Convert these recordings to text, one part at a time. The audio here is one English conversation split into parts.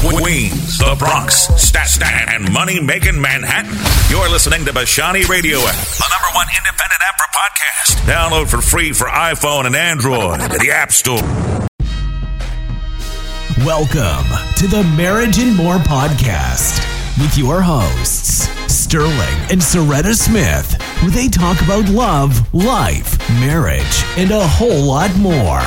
Queens, the Bronx, Staten, and money-making Manhattan. You're listening to Bashani Radio app, the number one independent app for podcasts. Download for free for iPhone and Android at the App Store. Welcome to the Marriage and More podcast with your hosts, Sterling and Soretta Smith, where they talk about love, life, marriage, and a whole lot more.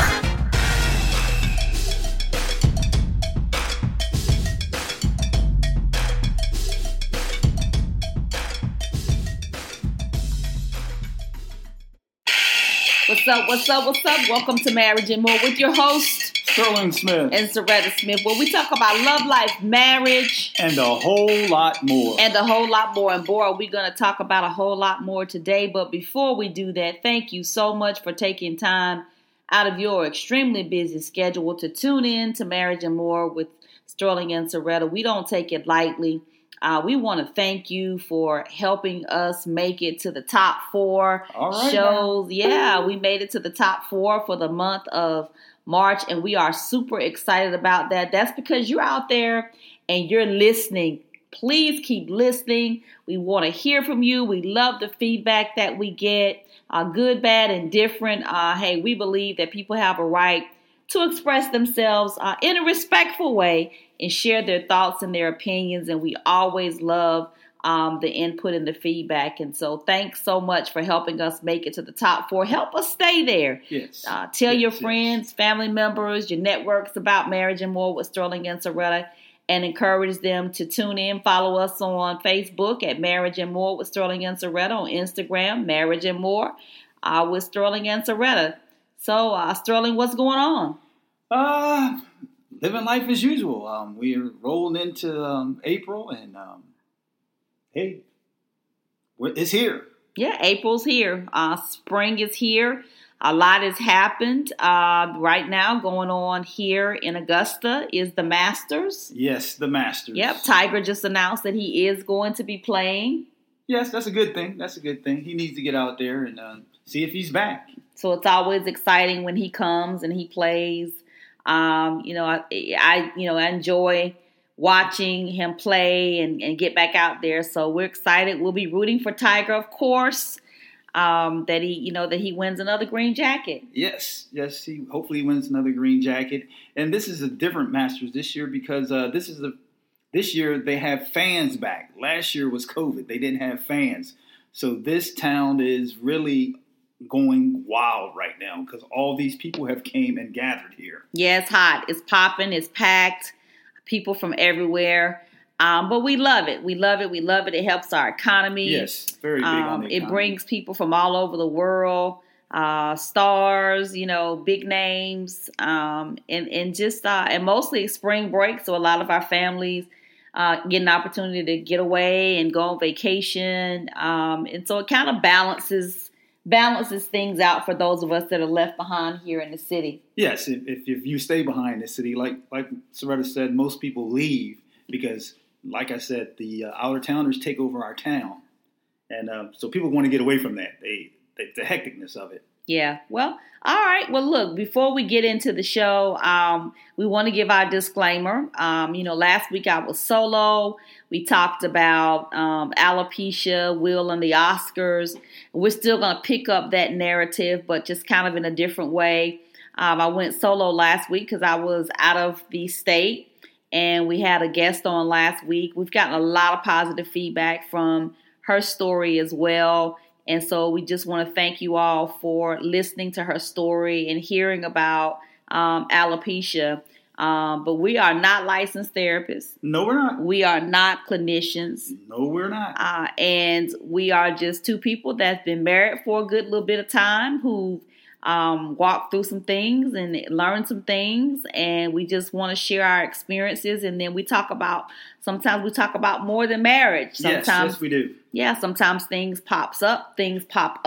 What's up? Welcome to Marriage and More with your host, Sterling Smith and Soretta Smith, where we talk about love, life, marriage, and a whole lot more. And boy, are we going to talk about a whole lot more today. But before we do that, thank you so much for taking time out of your extremely busy schedule to tune in to Marriage and More with Sterling and Soretta. We don't take it lightly. We want to thank you for helping us make it to the top 4 shows. Now. Yeah, we made it to the top 4 for the month of March, and we are super excited about that. That's because you're out there and you're listening. Please keep listening. We want to hear from you. We love the feedback that we get, good, bad, and different. Hey, we believe that people have a right to express themselves in a respectful way and share their thoughts and their opinions. And we always love the input and the feedback. And so thanks so much for helping us make it to the top 4. Help us stay there. Yes. Tell your friends, family members, your networks about Marriage and More with Sterling and Soretta, and encourage them to tune in. Follow us on Facebook at Marriage and More with Sterling and Soretta, on Instagram, Marriage and More with Sterling and Soretta. So, Sterling, what's going on? Living life as usual. We're rolling into April, and hey, it's here. Yeah, April's here. Spring is here. A lot has happened. Right now, going on here in Augusta is the Masters. Yes, the Masters. Yep, Tiger just announced that he is going to be playing. Yes, that's a good thing. He needs to get out there and see if he's back. So it's always exciting when he comes and he plays. I enjoy watching him play and get back out there. So we're excited. We'll be rooting for Tiger, of course, that he wins another green jacket. Yes. He hopefully wins another green jacket. And this is a different Masters this year because this year they have fans back. Last year was COVID. They didn't have fans. So this town is really going wild right now because all these people have came and gathered here. Yeah, it's hot. It's popping. It's packed. People from everywhere. But we love it. We love it. It helps our economy. Yes, very big on the economy. It brings people from all over the world, stars, big names, and mostly spring break. So a lot of our families get an opportunity to get away and go on vacation. And so it kind of balances things out for those of us that are left behind here in the city. Yes, if you stay behind the city, like Soretta said, most people leave because, like I said, the out-of-towners take over our town. And so people want to get away from that, the hecticness of it. Yeah, well, all right. Well, look, before we get into the show, we want to give our disclaimer. Last week I was solo. We talked about alopecia, Will, and the Oscars. We're still going to pick up that narrative, but just kind of in a different way. I went solo last week because I was out of the state, and we had a guest on last week. We've gotten a lot of positive feedback from her story as well. And so we just want to thank you all for listening to her story and hearing about alopecia. But we are not licensed therapists. No, we're not. We are not clinicians. No, we're not. And we are just two people that's been married for a good little bit of time who walked through some things and learned some things. And we just want to share our experiences. And then sometimes we talk about more than marriage. Sometimes, yes, we do. Yeah, sometimes things pop up in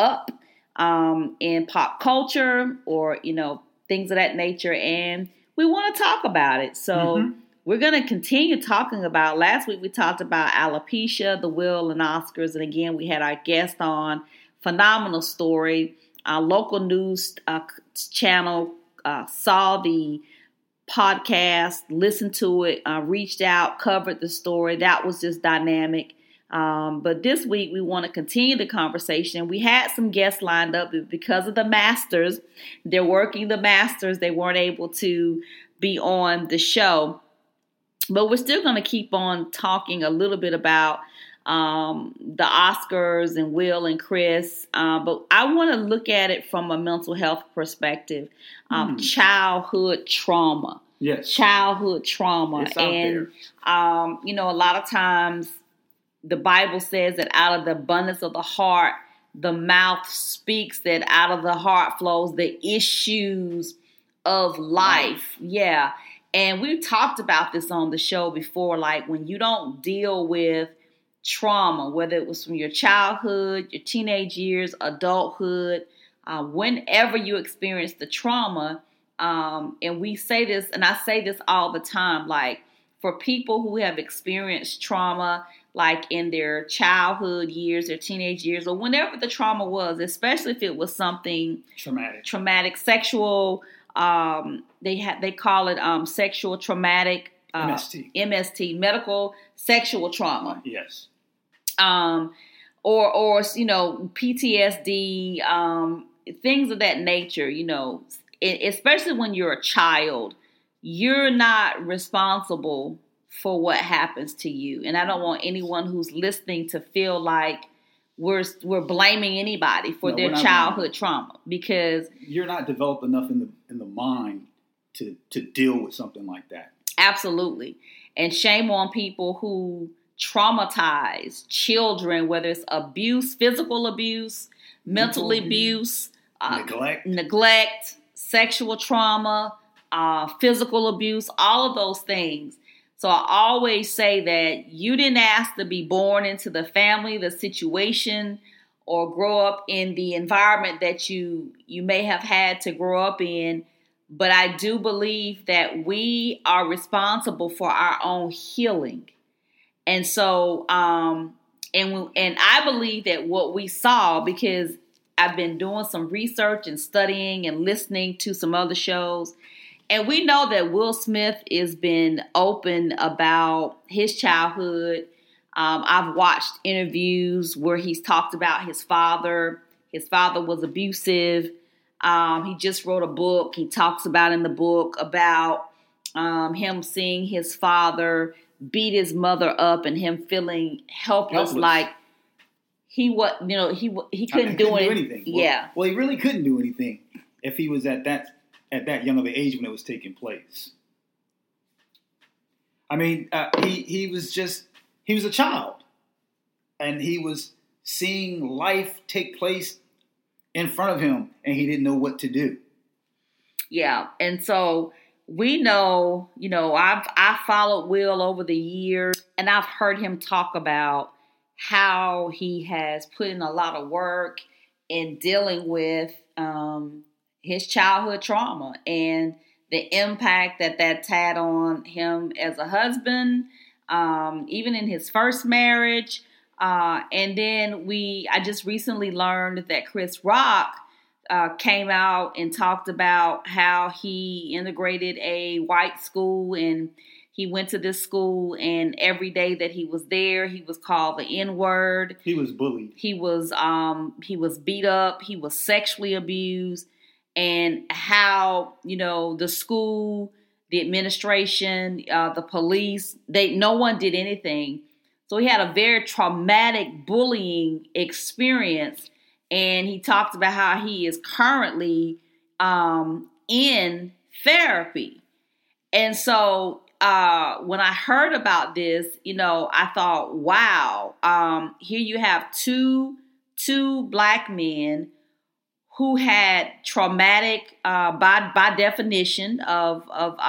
pop culture or, things of that nature. And we want to talk about it. So we're going to continue talking about, last week we talked about alopecia, the Will and Oscars. And again, we had our guest on, phenomenal story. Our local news channel saw the podcast, listened to it, reached out, covered the story. That was just dynamic. But this week we want to continue the conversation. We had some guests lined up because of the Masters. They're working the Masters. They weren't able to be on the show. But we're still going to keep on talking a little bit about the Oscars and Will and Chris. But I want to look at it from a mental health perspective. Childhood trauma. Yes. Childhood trauma. It's out there. A lot of times the Bible says that out of the abundance of the heart, the mouth speaks, that out of the heart flows the issues of life. Yeah. And we've talked about this on the show before, like when you don't deal with trauma, whether it was from your childhood, your teenage years, adulthood, whenever you experience the trauma, and we say this, and I say this all the time, like for people who have experienced trauma, like in their childhood years, their teenage years, or whenever the trauma was, especially if it was something traumatic, sexual, they call it sexual traumatic, MST, medical sexual trauma. Yes. Or PTSD, things of that nature, especially when you're a child, you're not responsible for what happens to you. And I don't want anyone who's listening to feel like we're blaming anybody for their childhood trauma, because you're not developed enough in the mind to deal with something like that. Absolutely. And shame on people who traumatize children, whether it's abuse, physical abuse, mental abuse, neglect, sexual trauma, physical abuse, all of those things. So I always say that you didn't ask to be born into the family, the situation, or grow up in the environment that you may have had to grow up in. But I do believe that we are responsible for our own healing. And so, and I believe that what we saw, because I've been doing some research and studying and listening to some other shows, and we know that Will Smith has been open about his childhood. I've watched interviews where he's talked about his father. His father was abusive. He just wrote a book. He talks about in the book about him seeing his father beat his mother up and him feeling helpless. Like he couldn't do anything. Yeah. Well, he really couldn't do anything if he was at that young of an age when it was taking place. I mean, he was a child, and he was seeing life take place in front of him, and he didn't know what to do. Yeah, and so we know, I followed Will over the years, and I've heard him talk about how he has put in a lot of work in dealing with his childhood trauma and the impact that that's had on him as a husband, even in his first marriage. And then I just recently learned that Chris Rock came out and talked about how he integrated a white school, and he went to this school, and every day that he was there, he was called the N-word. He was bullied. He was beat up. He was sexually abused. And how, the school, the administration, the police, no one did anything. So he had a very traumatic bullying experience. And he talked about how he is currently in therapy. And so when I heard about this, I thought, wow, here you have two black men who had traumatic, by definition of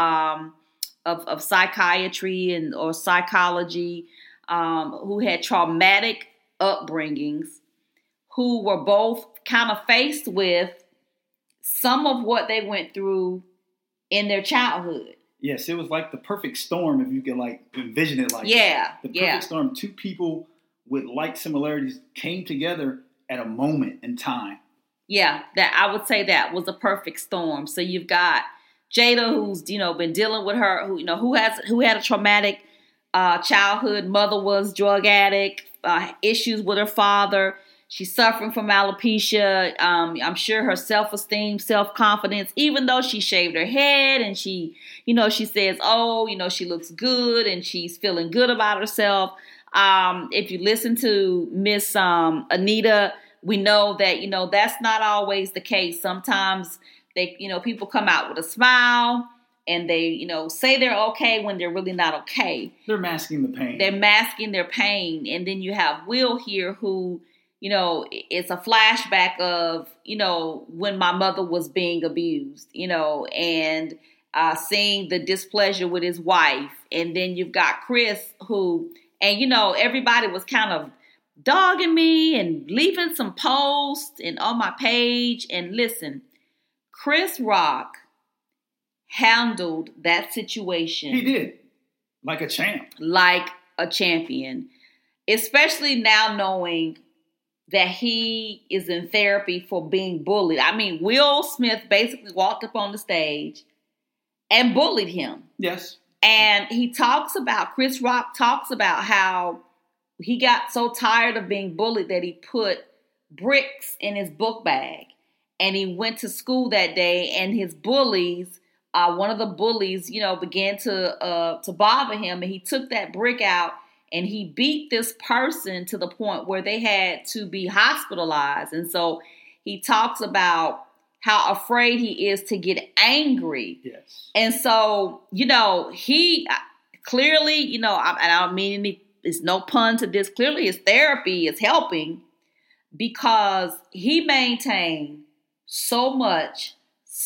psychiatry or psychology, who had traumatic upbringings, who were both kind of faced with some of what they went through in their childhood. Yes, it was like the perfect storm, if you could envision it like that. The perfect storm. Two people with like similarities came together at a moment in time. Yeah, that I would say that was a perfect storm. So you've got Jada, who's been dealing with her, who had a traumatic childhood. Mother was drug addict, issues with her father. She's suffering from alopecia. I'm sure her self-esteem, self-confidence, even though she shaved her head and she says, she looks good and she's feeling good about herself. If you listen to Miss Anita, we know that, that's not always the case. Sometimes people come out with a smile and they, say they're okay when they're really not okay. They're masking the pain. They're masking their pain. And then you have Will here who, it's a flashback of, when my mother was being abused, and seeing the displeasure with his wife. And then you've got Chris who, and, everybody was kind of dogging me and leaving some posts and on my page. And listen, Chris Rock handled that situation. He did. Like a champ. Like a champion. Especially now knowing that he is in therapy for being bullied. I mean, Will Smith basically walked up on the stage and bullied him. Yes. And Chris Rock talks about how he got so tired of being bullied that he put bricks in his book bag. And he went to school that day and his bullies, one of the bullies, began to bother him. And he took that brick out and he beat this person to the point where they had to be hospitalized. And so he talks about how afraid he is to get angry. Yes. And so, he clearly, and I don't mean there's no pun to this. Clearly his therapy is helping because he maintained so much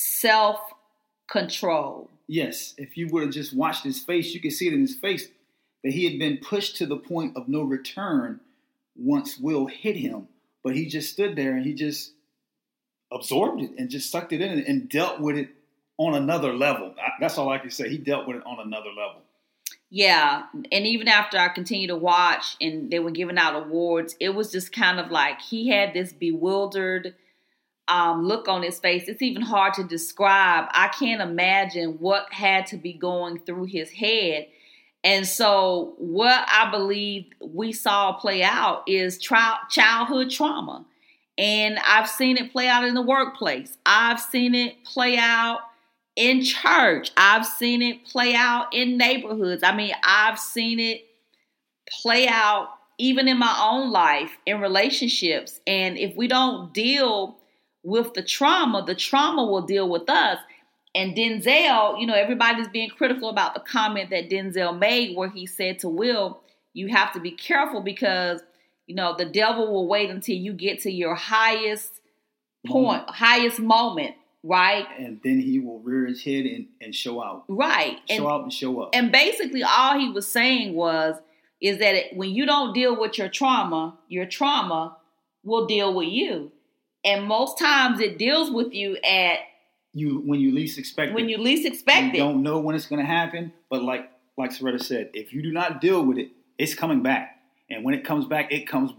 self-control. Yes. If you would have just watched his face, you could see it in his face that he had been pushed to the point of no return once Will hit him. But he just stood there and he just absorbed it and just sucked it in and dealt with it on another level. That's all I can say. He dealt with it on another level. Yeah. And even after I continued to watch and they were giving out awards, it was just kind of like he had this bewildered look on his face. It's even hard to describe. I can't imagine what had to be going through his head. And so what I believe we saw play out is childhood trauma. And I've seen it play out in the workplace. I've seen it play out in church. I've seen it play out in neighborhoods. I mean, I've seen it play out even in my own life, in relationships. And if we don't deal with the trauma will deal with us. And Denzel, everybody's being critical about the comment that Denzel made where he said to Will, you have to be careful because, the devil will wait until you get to your highest point, highest moment, right? And then he will rear his head and show out. Right. Show out and show up. And basically all he was saying is that when you don't deal with your trauma will deal with you. And most times it deals with you when you least expect it. When you least expect it. You don't know when it's going to happen. But like Soretta said, if you do not deal with it, it's coming back. And when it comes back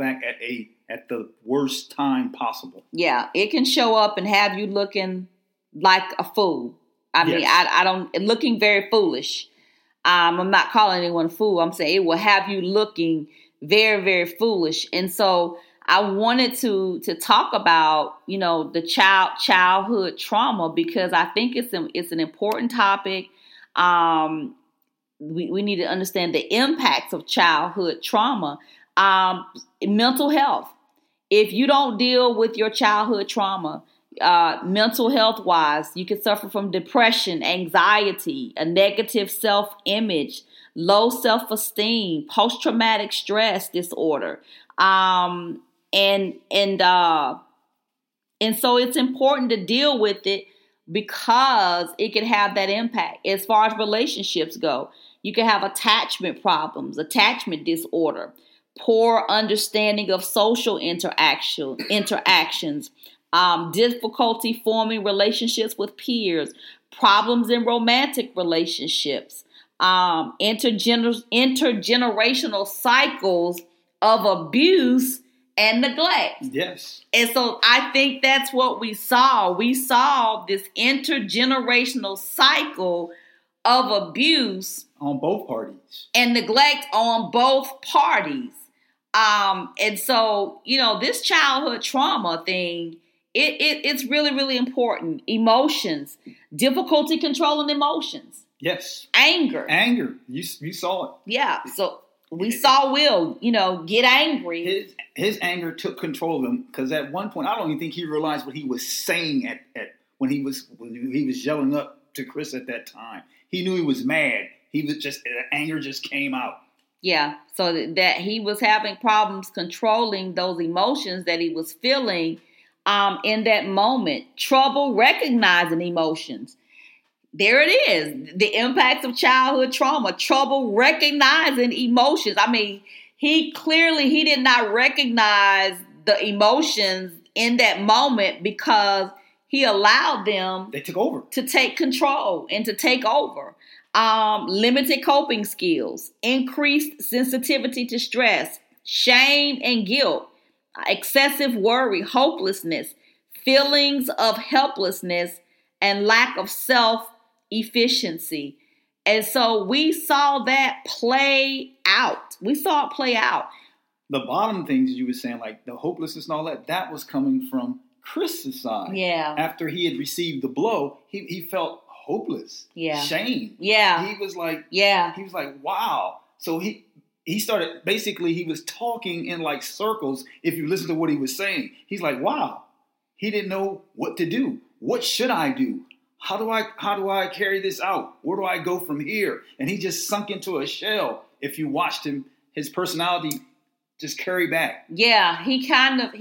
at the worst time possible. Yeah, it can show up and have you looking like a fool. I mean, I don't, looking very foolish. I'm not calling anyone a fool. I'm saying it will have you looking very, very foolish. And so I wanted to talk about, the childhood trauma because I think it's an important topic. We need to understand the impacts of childhood trauma. Mental health. If you don't deal with your childhood trauma, mental health wise, you can suffer from depression, anxiety, a negative self-image, low self-esteem, post-traumatic stress disorder. And so it's important to deal with it because it can have that impact. As far as relationships go, you can have attachment problems, attachment disorder, poor understanding of social interactions, difficulty forming relationships with peers, problems in romantic relationships, intergenerational cycles of abuse and neglect. Yes. And so I think that's what we saw. We saw this intergenerational cycle of abuse On both parties. and neglect on both parties. And so, this childhood trauma thing, it's really, really important. Emotions, difficulty controlling emotions. Yes. Anger. You saw it. Yeah. So we saw Will, get angry. His anger took control of him because at one point, I don't even think he realized what he was saying at when he was yelling up to Chris at that time. He knew he was mad. Anger just came out. Yeah. So that he was having problems controlling those emotions that he was feeling in that moment. Trouble recognizing emotions. There it is. The impacts of childhood trauma. Trouble recognizing emotions. I mean, he did not recognize the emotions in that moment because he allowed them They took over. to take control and to take over. Limited coping skills, increased sensitivity to stress, shame and guilt, excessive worry, hopelessness, feelings of helplessness, and lack of self-efficiency. And so we saw that play out. We saw it play out. The bottom things you were saying, like the hopelessness and all that was coming from Chris's side. Yeah. After he had received the blow, he felt hopeless. Yeah. Shame. Yeah. He was like, wow. So he started, basically he was talking in like circles if you listen to what he was saying. He's like, wow. He didn't know what to do. What should I do? How do I carry this out? Where do I go from here? And he just sunk into a shell. If you watched him, his personality just carry back. Yeah, he kind of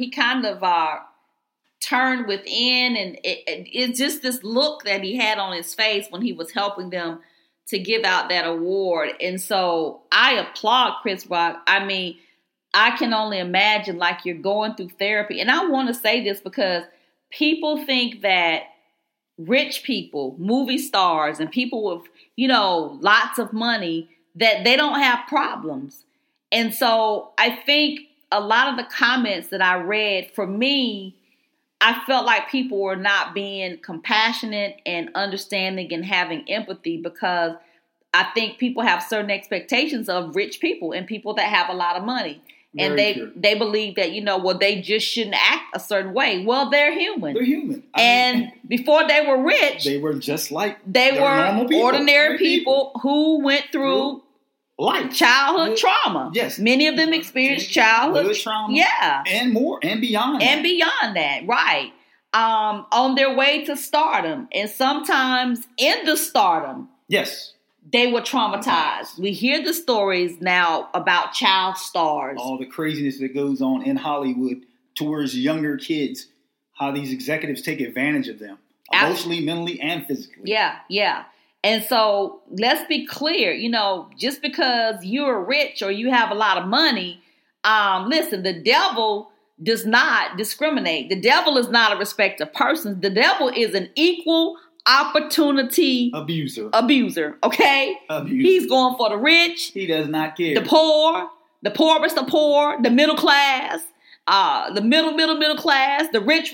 turned within, and it's just this look that he had on his face when he was helping them to give out that award. And so I applaud Chris Rock. I mean, I can only imagine like you're going through therapy. And I want to say this because people think that rich people, movie stars, and people with, lots of money, that they don't have problems. And so I think a lot of the comments that I read, for me, I felt like people were not being compassionate and understanding and having empathy, because I think people have certain expectations of rich people and people that have a lot of money. And they believe that, they just shouldn't act a certain way. Well, they're human. They're human. Before they were rich, they were just like they were normal people, ordinary people who went through life, childhood trauma. Yes. Many of them experienced childhood trauma. Yeah. And more and beyond. And beyond that, right. On their way to stardom. And sometimes in the stardom. Yes. They were traumatized. We hear the stories now about child stars. All the craziness that goes on in Hollywood towards younger kids, how these executives take advantage of them, emotionally, mentally, and physically. Yeah. And so let's be clear, just because you're rich or you have a lot of money, listen, the devil does not discriminate. The devil is not a respecter of persons. The devil is an equal opportunity abuser. Okay? He's going for the rich. He does not care. The poor, the poorest of poor, the middle class, the middle class, the rich.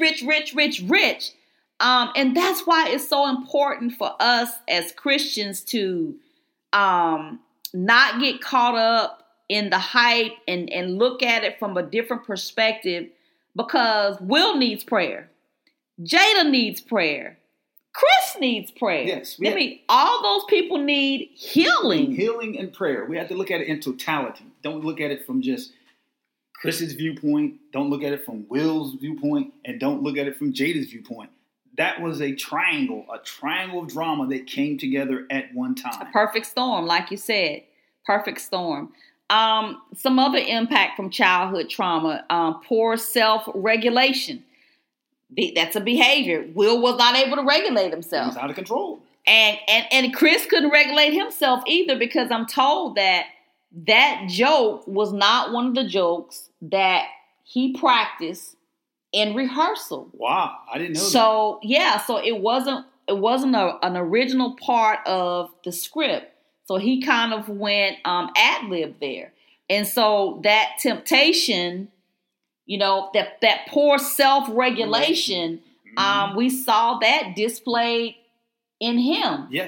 And that's why it's so important for us as Christians to not get caught up in the hype and look at it from a different perspective, because Will needs prayer. Jada needs prayer. Chris needs prayer. Yes. I mean, all those people need healing. Healing and prayer. We have to look at it in totality. Don't look at it from just Chris's viewpoint. Don't look at it from Will's viewpoint. And don't look at it from Jada's viewpoint. That was a triangle of drama that came together at one time. A perfect storm, like you said. Perfect storm. Some other impact from childhood trauma, poor self-regulation. That's a behavior. Will was not able to regulate himself. He was out of control. And Chris couldn't regulate himself either, because I'm told that joke was not one of the jokes that he practiced in rehearsal. Wow, I didn't know that. So it wasn't an original part of the script. So he kind of went ad-lib there. And so that temptation that poor self-regulation. We saw that displayed in him. Yes.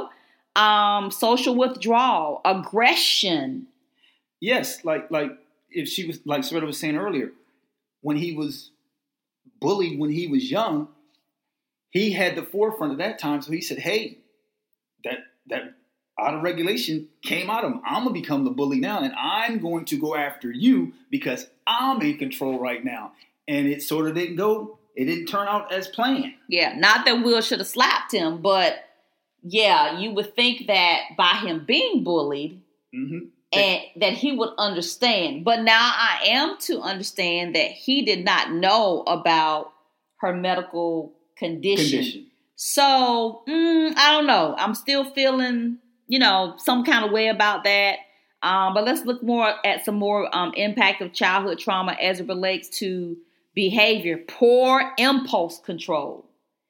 Social withdrawal, aggression. Yes, like if she was, like Sarita was saying earlier, when he was bullied when he was young, he had the forefront at that time. So he said, hey, that out of regulation came out of him. I'm going to become the bully now, and I'm going to go after you because I'm in control right now. And it sort of it didn't turn out as planned. Yeah, not that Will should have slapped him, but yeah, you would think that by him being bullied, and that he would understand. But now I am to understand that he did not know about her medical condition. So, I don't know. I'm still feeling, some kind of way about that. But let's look more at some more impact of childhood trauma as it relates to behavior. Poor impulse control.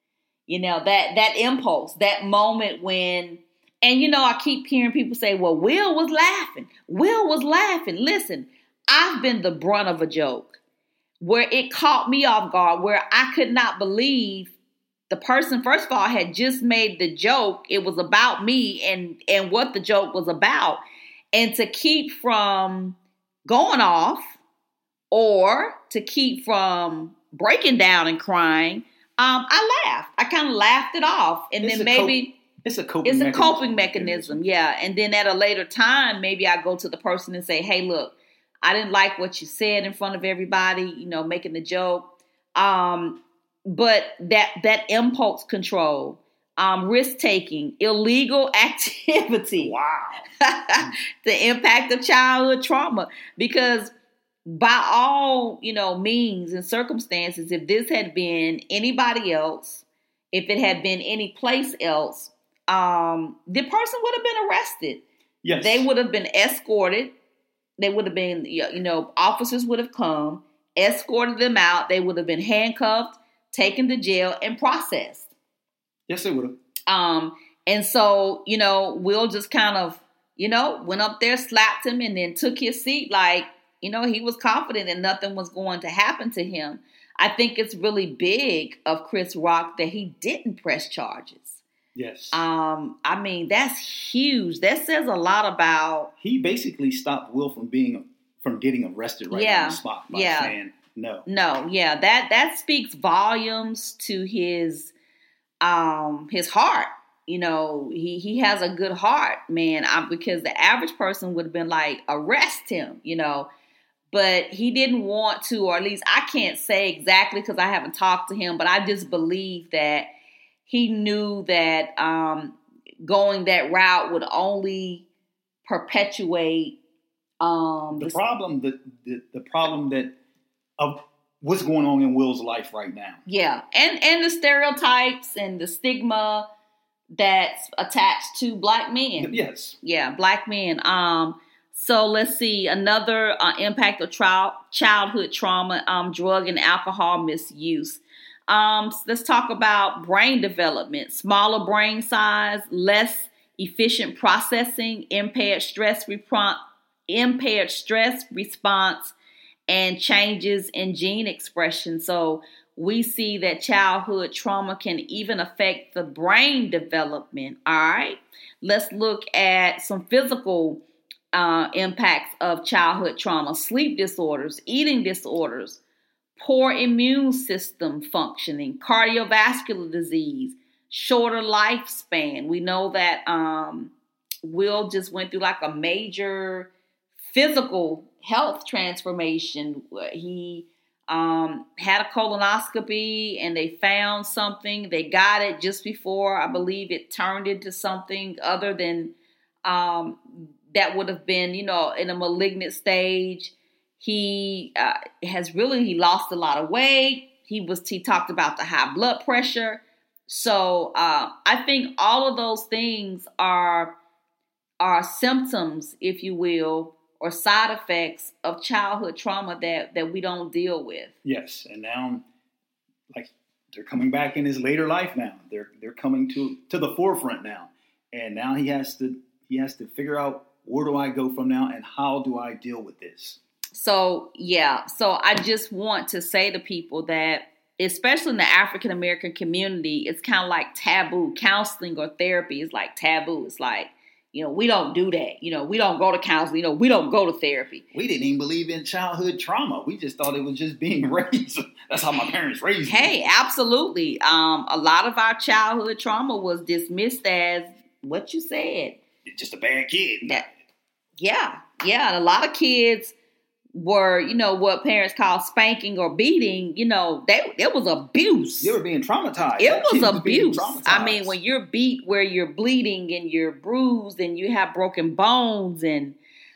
That impulse, that moment when, and I keep hearing people say, well, Will was laughing. Listen, I've been the brunt of a joke where it caught me off guard, where I could not believe the person, first of all, had just made the joke. It was about me and what the joke was about. And to keep from going off or to keep from breaking down and crying, I laughed. I kind of laughed it off. And then maybe it's a coping mechanism. Yeah. And then at a later time, maybe I go to the person and say, hey, look, I didn't like what you said in front of everybody, making the joke. But that impulse control, risk taking, illegal activity. Wow. The impact of childhood trauma. Because by all, means and circumstances, if this had been anybody else, if it had been any place else, the person would have been arrested. Yes. They would have been escorted. They would have been, officers would have come, escorted them out. They would have been handcuffed, taken to jail, and processed. Yes, they would have. And so, Will just kind of, went up there, slapped him, and then took his seat like, he was confident that nothing was going to happen to him. I think it's really big of Chris Rock that he didn't press charges. Yes. That's huge. That says a lot about. He basically stopped Will from getting arrested on the spot by saying no. No, yeah, that speaks volumes to his heart. He has a good heart, man. Because the average person would have been like, arrest him, But he didn't want to, or at least I can't say exactly because I haven't talked to him, but I just believe that he knew that going that route would only perpetuate the problem that of what's going on in Will's life right now. Yeah, and the stereotypes and the stigma that's attached to black men. Yes. Yeah, black men. So let's see, another impact of childhood trauma, drug and alcohol misuse. Let's talk about brain development, smaller brain size, less efficient processing, impaired stress response, and changes in gene expression. So we see that childhood trauma can even affect the brain development. All right, let's look at some physical impacts of childhood trauma: sleep disorders, eating disorders, poor immune system functioning, cardiovascular disease, shorter lifespan. We know that Will just went through like a major physical health transformation. He had a colonoscopy and they found something. They got it just before, I believe, it turned into something other than that would have been, in a malignant stage. He he lost a lot of weight. He talked about the high blood pressure. So I think all of those things are symptoms, if you will, or side effects of childhood trauma that we don't deal with. Yes, and now, like, they're coming back in his later life now. They're coming to the forefront now, and now he has to figure out, where do I go from now, and how do I deal with this? So I just want to say to people that, especially in the African American community, it's kind of like taboo. Counseling or therapy is like taboo. It's like, we don't do that. We don't go to counseling. We don't go to therapy. We didn't even believe in childhood trauma. We just thought it was just being raised. That's how my parents raised me. Hey, absolutely. A lot of our childhood trauma was dismissed as what you said. Just a bad kid. Yeah. And a lot of kids were, what parents call spanking or beating, it was abuse. They were being traumatized. It was abuse. I mean, when you're beat where you're bleeding and you're bruised and you have broken bones and,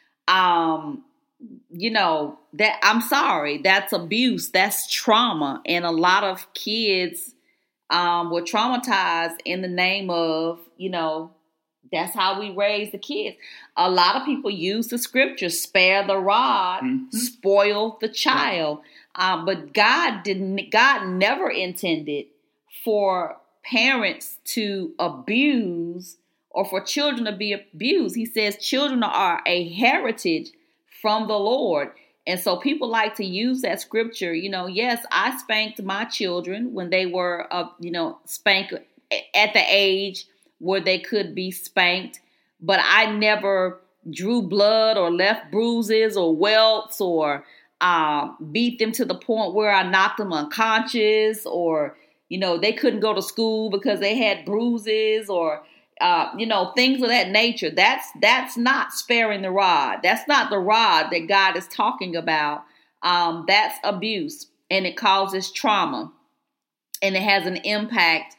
that I'm sorry, that's abuse. That's trauma. And a lot of kids were traumatized in the name of, that's how we raise the kids. A lot of people use the scripture, spare the rod, spoil the child. But God never intended for parents to abuse or for children to be abused. He says children are a heritage from the Lord. And so people like to use that scripture. Yes, I spanked my children when they were, spanked at the age where they could be spanked, but I never drew blood or left bruises or welts or beat them to the point where I knocked them unconscious or, they couldn't go to school because they had bruises or, things of that nature. That's not sparing the rod. That's not the rod that God is talking about. That's abuse, and it causes trauma, and it has an impact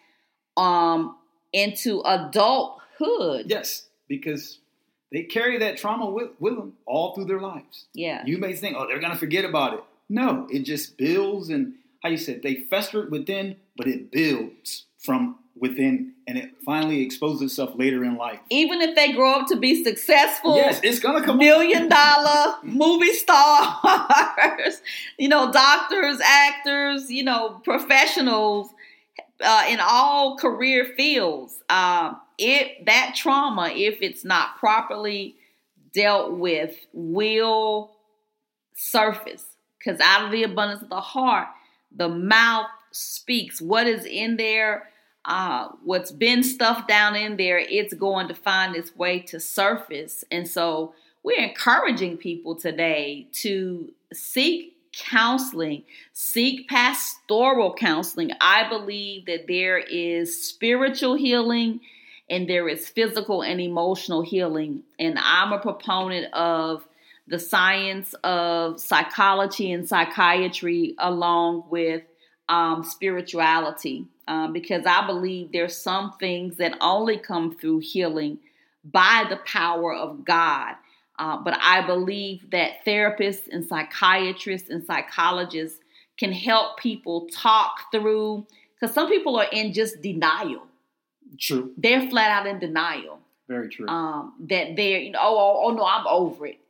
into adulthood. Yes, because they carry that trauma with them all through their lives. Yeah. You may think, they're going to forget about it. No, it just builds, and how you said, they fester within, but it builds from within, and it finally exposes itself later in life. Even if they grow up to be successful, yes, it's going to come $1 million movie stars, doctors, actors, professionals, in all career fields, that trauma, if it's not properly dealt with, will surface. Because out of the abundance of the heart, the mouth speaks. What is in there, what's been stuffed down in there, it's going to find its way to surface. And so we're encouraging people today to seek counseling, seek pastoral counseling. I believe that there is spiritual healing and there is physical and emotional healing. And I'm a proponent of the science of psychology and psychiatry along with spirituality, because I believe there's some things that only come through healing by the power of God. But I believe that therapists and psychiatrists and psychologists can help people talk through, because some people are in just denial. True. They're flat out in denial. Very true. That they're, oh no, I'm over it.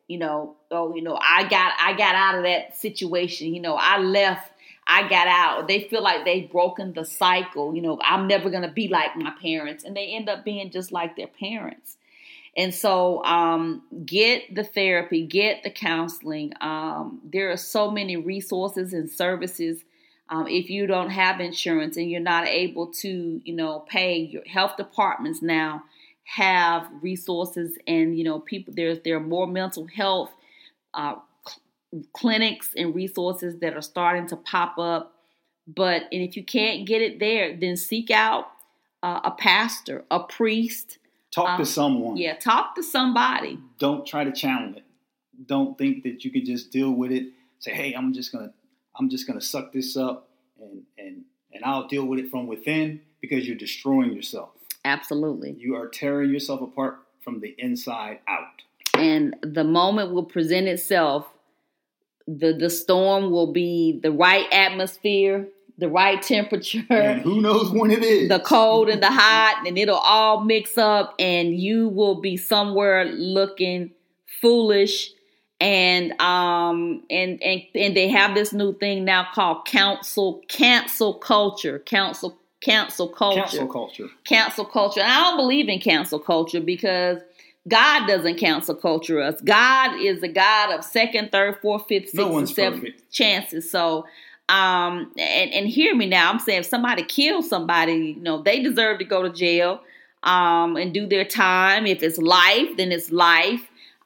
I got out of that situation. I left, I got out. They feel like they've broken the cycle. I'm never going to be like my parents. And they end up being just like their parents. And so get the therapy, get the counseling. There are so many resources and services. If you don't have insurance and you're not able to, pay, your health departments now have resources, and, people, there are more mental health clinics and resources that are starting to pop up. And if you can't get it there, then seek out a pastor, a priest. Talk to someone. Yeah, talk to somebody. Don't try to channel it. Don't think that you can just deal with it. Say, hey, I'm just gonna suck this up and I'll deal with it from within, because you're destroying yourself. Absolutely. You are tearing yourself apart from the inside out. And the moment will present itself. The storm will be the right atmosphere, the right temperature. And who knows when it is. The cold and the hot, and it'll all mix up, and you will be somewhere looking foolish. And they have this new thing now called cancel culture. Cancel culture. And I don't believe in cancel culture, because God doesn't cancel culture us. God is a God of second, third, fourth, fifth, sixth, and seventh chances. So, and hear me now. I'm saying if somebody kills somebody, they deserve to go to jail, and do their time. If it's life, then it's life.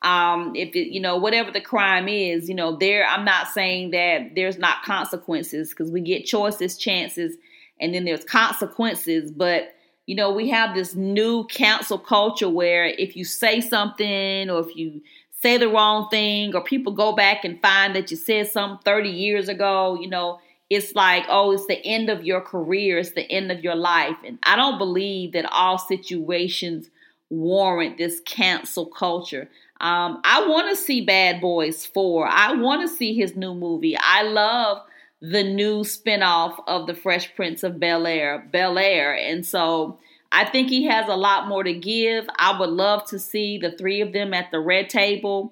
If it, whatever the crime is, I'm not saying that there's not consequences, because we get choices, chances, and then there's consequences. But we have this new cancel culture where if you say something, or if you say the wrong thing, or people go back and find that you said something 30 years ago, it's like, oh, it's the end of your career. It's the end of your life. And I don't believe that all situations warrant this cancel culture. I want to see Bad Boys 4. I want to see his new movie. I love the new spinoff of The Fresh Prince of Bel-Air. And so I think he has a lot more to give. I would love to see the three of them at the red table.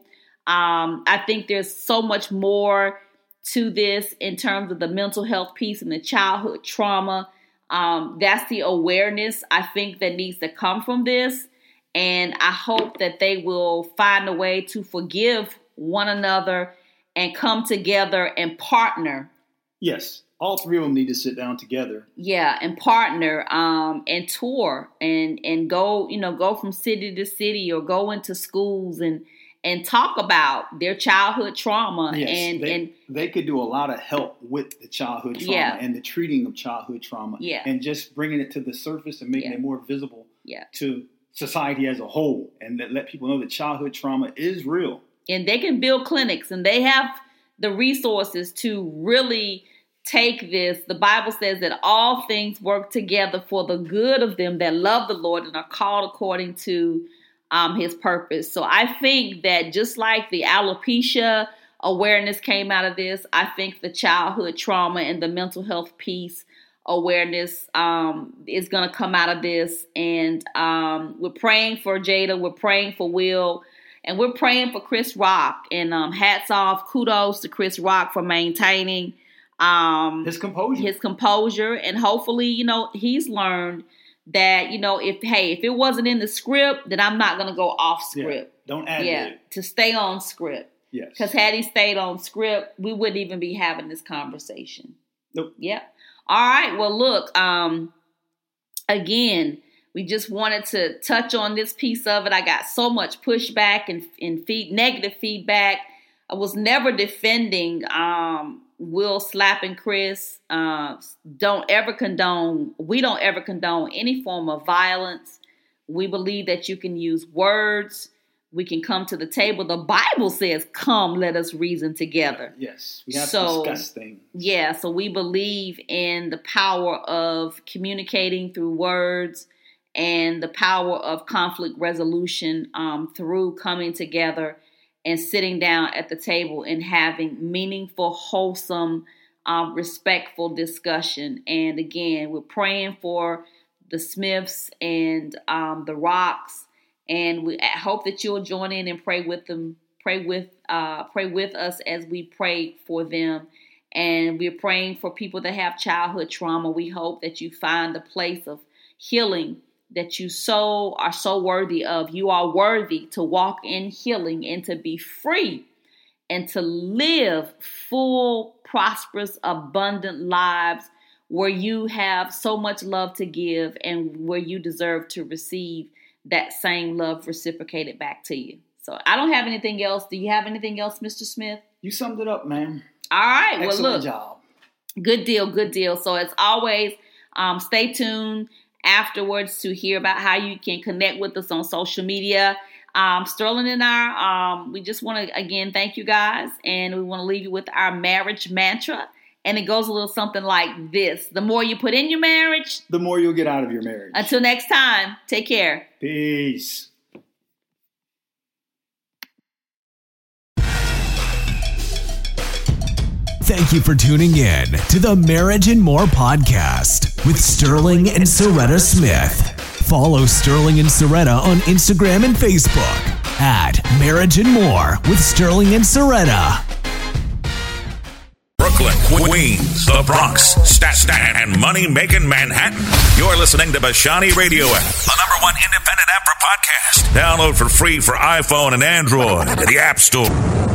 I think there's so much more to this in terms of the mental health piece and the childhood trauma. That's the awareness I think that needs to come from this. And I hope that they will find a way to forgive one another and come together and partner. Yes, all three of them need to sit down together. Yeah, and partner, and tour and go, go from city to city, or go into schools and talk about their childhood trauma. Yes, and they could do a lot of help with the childhood trauma and the treating of childhood trauma. Yeah. And just bringing it to the surface and making it more visible to society as a whole, and let people know that childhood trauma is real. And they can build clinics, and they have the resources to really take this. The Bible says that all things work together for the good of them that love the Lord and are called according to his purpose. So I think that just like the alopecia awareness came out of this, I think the childhood trauma and the mental health piece awareness is going to come out of this. And we're praying for Jada. We're praying for Will. And we're praying for Chris Rock. And hats off, kudos to Chris Rock for maintaining his composure. And hopefully, he's learned that, if it wasn't in the script, then I'm not going to go off script. Yeah, don't add it. To stay on script. Yes. Because had he stayed on script, we wouldn't even be having this conversation. Nope. Yep. All right. Well, look, again, we just wanted to touch on this piece of it. I got so much pushback and negative feedback. I was never defending Will slapping Chris. We don't ever condone any form of violence. We believe that you can use words. We can come to the table. The Bible says, come, let us reason together. Yes, we have to discuss things. Yeah, so we believe in the power of communicating through words and the power of conflict resolution through coming together and sitting down at the table and having meaningful, wholesome, respectful discussion. And again, we're praying for the Smiths and the Rocks. And we hope that you'll join in and pray with them, pray with us as we pray for them. And we're praying for people that have childhood trauma. We hope that you find the place of healing that you are so worthy of. You are worthy to walk in healing and to be free and to live full, prosperous, abundant lives where you have so much love to give and where you deserve to receive that same love reciprocated back to you. So I don't have anything else. Do you have anything else, Mr. Smith? You summed it up, man. All right. Excellent job. Good deal. So as always, stay tuned afterwards to hear about how you can connect with us on social media. Sterling and we just want to, again, thank you guys. And we want to leave you with our marriage mantra. And it goes a little something like this. The more you put in your marriage, the more you'll get out of your marriage. Until next time, take care. Peace. Thank you for tuning in to the Marriage and More podcast with Sterling and Soretta Smith. Follow Sterling and Soretta on Instagram and Facebook at Marriage and More with Sterling and Soretta. Brooklyn, Queens, the Bronx, Staten, and money-making Manhattan. You're listening to Bashani Radio app, the number one independent app for podcasts. Download for free for iPhone and Android at the App Store.